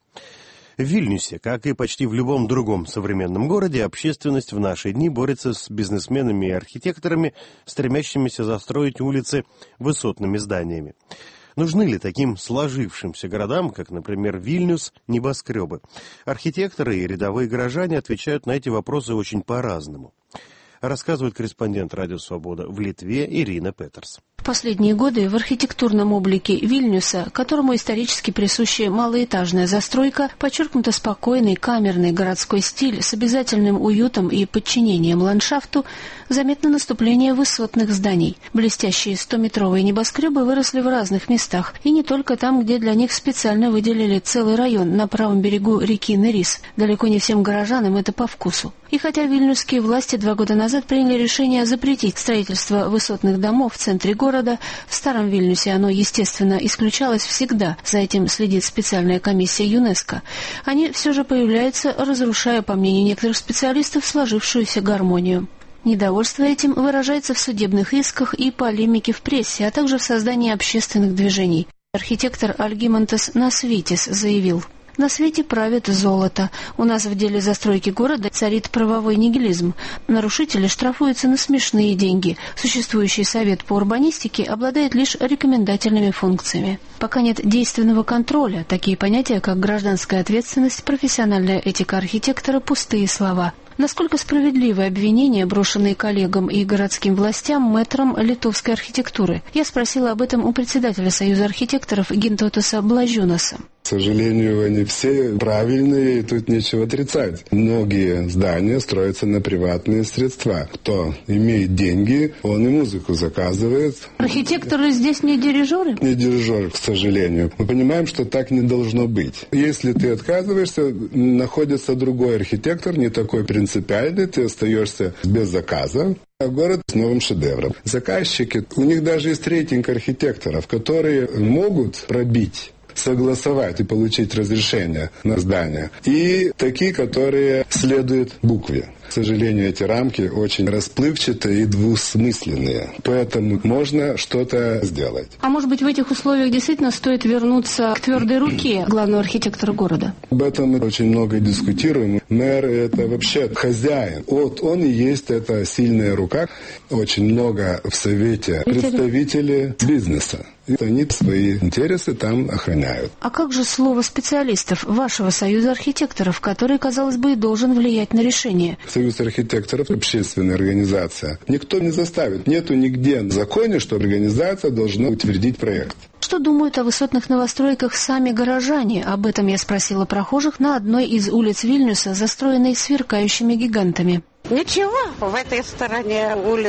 В Вильнюсе, как и почти в любом другом современном городе, общественность в наши дни борется с бизнесменами и архитекторами, стремящимися застроить улицы высотными зданиями. Нужны ли таким сложившимся городам, как, например, Вильнюс, небоскребы? Архитекторы и рядовые горожане отвечают на эти вопросы очень по-разному. Рассказывает корреспондент «Радио Свобода» в Литве Ирина Петерс. В последние годы в архитектурном облике Вильнюса, которому исторически присуща малоэтажная застройка, подчеркнуто спокойный камерный городской стиль с обязательным уютом и подчинением ландшафту, заметно наступление высотных зданий. Блестящие 100-метровые небоскребы выросли в разных местах, и не только там, где для них специально выделили целый район на правом берегу реки Нерис. Далеко не всем горожанам это по вкусу. И хотя вильнюсские власти 2 года назад приняли решение запретить строительство высотных домов в центре города, в Старом Вильнюсе оно, естественно, исключалось всегда, за этим следит специальная комиссия ЮНЕСКО, они все же появляются, разрушая, по мнению некоторых специалистов, сложившуюся гармонию. Недовольство этим выражается в судебных исках и полемике в прессе, а также в создании общественных движений. Архитектор Альгимантес Насвитис заявил: «На свете правит золото. У нас в деле застройки города царит правовой нигилизм. Нарушители штрафуются на смешные деньги. Существующий совет по урбанистике обладает лишь рекомендательными функциями. Пока нет действенного контроля, такие понятия, как гражданская ответственность, профессиональная этика архитектора – пустые слова». Насколько справедливы обвинения, брошенные коллегам и городским властям мэтром литовской архитектуры? Я спросила об этом у председателя Союза архитекторов Гинтотаса Блажюнаса. К сожалению, они все правильные, и тут нечего отрицать. Многие здания строятся на приватные средства. Кто имеет деньги, он и музыку заказывает. Архитекторы здесь не дирижеры? Не дирижеры, к сожалению. Мы понимаем, что так не должно быть. Если ты отказываешься, находится другой архитектор, не такой принципиальный, ты остаешься без заказа. А город с новым шедевром. Заказчики, у них даже есть рейтинг архитекторов, которые могут пробить, согласовать и получить разрешение на здание. И такие, которые следуют букве. К сожалению, эти рамки очень расплывчатые и двусмысленные. Поэтому можно что-то сделать. А может быть, в этих условиях действительно стоит вернуться к твердой руке главного архитектора города? Об этом мы очень много дискутируем. Мэр – это вообще хозяин. Вот он и есть эта сильная рука. Очень много в Совете представителей бизнеса. И они свои интересы там охраняют. А как же слово специалистов вашего Союза архитекторов, который, казалось бы, и должен влиять на решение? Союз архитекторов – общественная организация. Никто не заставит. Нету нигде в законе, что организация должна утвердить проект. Что думают о высотных новостройках сами горожане? Об этом я спросила прохожих на одной из улиц Вильнюса, застроенной сверкающими гигантами. Ничего, в этой стороне улицы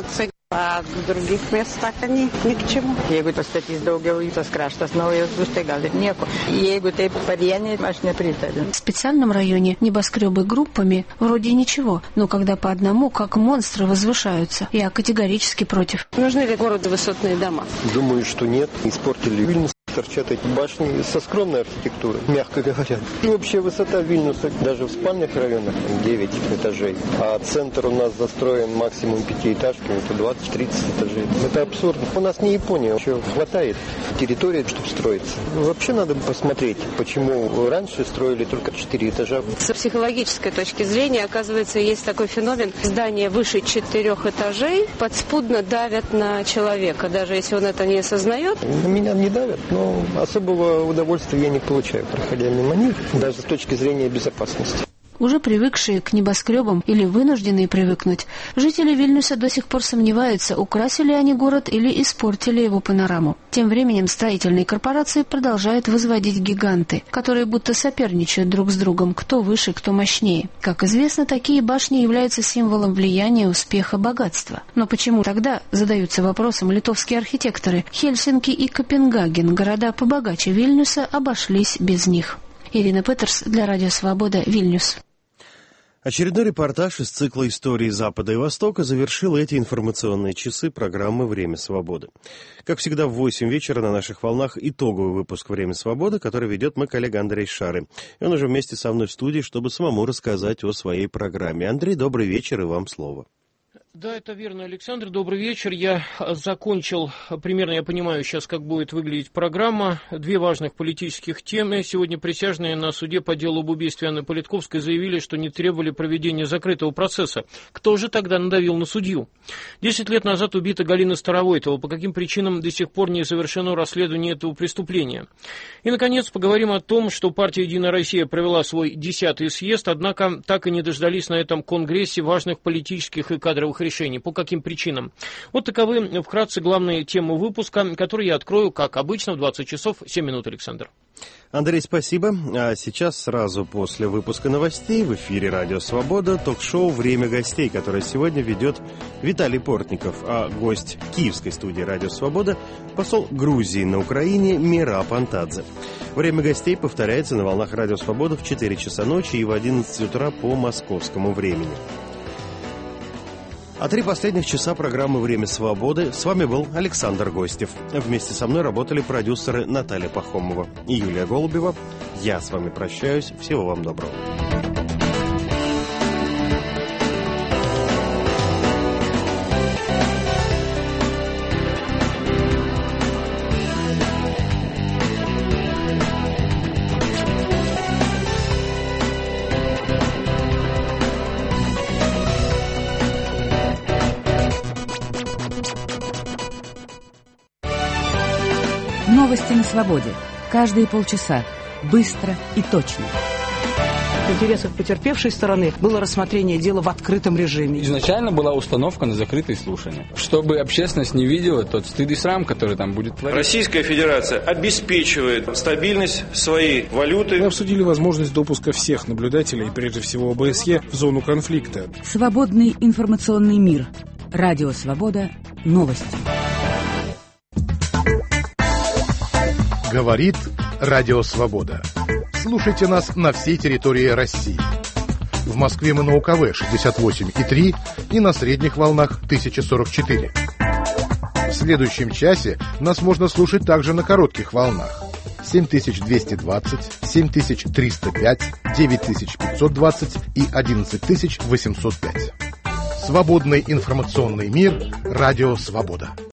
А в других местах они ни к чему. Jeigu tas statys daugiau į tas kraštas naujas bus, tai gal ir nieko. Jeigu taip pavieniai, aš nepritariu. В специальном районе небоскребы группами вроде ничего, но когда по одному, как монстры возвышаются, я категорически против. Нужны ли городу высотные дома? Думаю, что нет. Испортили Вильнюс. Торчат эти башни со скромной архитектурой, мягко говоря. И общая высота Вильнюса даже в спальных районах 9 этажей. А центр у нас застроен максимум 5-этажками, это 20-30 этажей. Это абсурдно. У нас не Япония, еще хватает территории, чтобы строиться. Вообще надо посмотреть, почему раньше строили только 4 этажа. С психологической точки зрения, оказывается, есть такой феномен. Здания выше 4 этажей подспудно давят на человека, даже если он это не осознает. На меня не давят, но особого удовольствия я не получаю, проходя мимо них, даже с точки зрения безопасности. Уже привыкшие к небоскребам или вынужденные привыкнуть, жители Вильнюса до сих пор сомневаются, украсили они город или испортили его панораму. Тем временем строительные корпорации продолжают возводить гиганты, которые будто соперничают друг с другом, кто выше, кто мощнее. Как известно, такие башни являются символом влияния, успеха, богатства. Но почему тогда, задаются вопросом литовские архитекторы, Хельсинки и Копенгаген, города побогаче Вильнюса, обошлись без них? Ирина Петерс для Радио Свобода, Вильнюс. Очередной репортаж из цикла «Истории Запада и Востока» завершил эти информационные часы программы «Время свободы». Как всегда, в 8 вечера на наших волнах итоговый выпуск «Время свободы», который ведет мой коллега Андрей Шары. И он уже вместе со мной в студии, чтобы самому рассказать о своей программе. Андрей, добрый вечер, и вам слово. Да, это верно, Александр. Добрый вечер. Я закончил, примерно я понимаю сейчас, как будет выглядеть программа. 2 важных политических темы. Сегодня присяжные на суде по делу об убийстве Анны Политковской заявили, что не требовали проведения закрытого процесса. Кто же тогда надавил на судью? 10 лет назад убита Галина Старовойтова. По каким причинам до сих пор не завершено расследование этого преступления? И, наконец, поговорим о том, что партия «Единая Россия» провела свой 10-й съезд, однако так и не дождались на этом конгрессе важных политических и кадровых решений. По каким причинам? Вот таковы вкратце главные темы выпуска, которые я открою, как обычно, в 20 часов 7 минут, Александр. Андрей, спасибо. А сейчас сразу после выпуска новостей в эфире «Радио Свобода» ток-шоу «Время гостей», которое сегодня ведет Виталий Портников, а гость киевской студии «Радио Свобода» — посол Грузии на Украине Мираб Антадзе. Время гостей повторяется на волнах «Радио Свобода» в 4 часа ночи и в 11 утра по московскому времени. А 3 последних часа программы «Время свободы» с вами был Александр Гостев. Вместе со мной работали продюсеры Наталья Пахомова и Юлия Голубева. Я с вами прощаюсь. Всего вам доброго. Новости на свободе. Каждые полчаса. Быстро и точно. В интересах потерпевшей стороны было рассмотрение дела в открытом режиме. Изначально была установка на закрытые слушания, чтобы общественность не видела тот стыд и срам, который там будет твориться. Российская Федерация обеспечивает стабильность своей валюты. Мы обсудили возможность допуска всех наблюдателей, прежде всего ОБСЕ, в зону конфликта. Свободный информационный мир. Радио Свобода. Новости. Говорит Радио Свобода. Слушайте нас на всей территории России. В Москве мы на УКВ 68,3 и на средних волнах 1044. В следующем часе нас можно слушать также на коротких волнах 7220, 7305, 9520 и 11805. Свободный информационный мир. Радио Свобода.